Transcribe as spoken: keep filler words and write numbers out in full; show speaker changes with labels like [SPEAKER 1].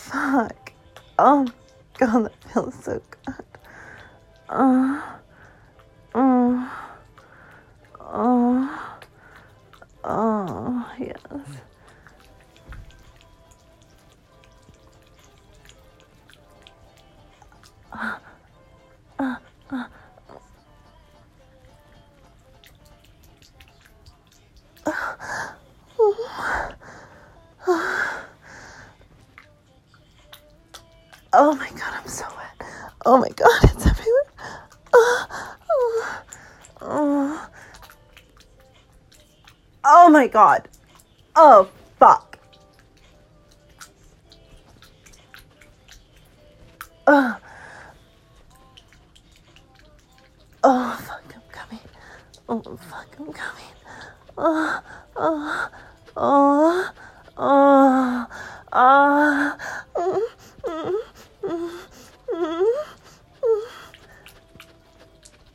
[SPEAKER 1] fuck. Oh, God, that feels so good. Uh, uh, uh, oh, yes. Uh, uh, uh. Oh my God, I'm so wet. Oh my God, it's everywhere. Uh, uh, uh. Oh my God. Oh, fuck. Uh. Oh, fuck, I'm coming. Oh, fuck, I'm coming. Oh, oh, oh, oh, oh.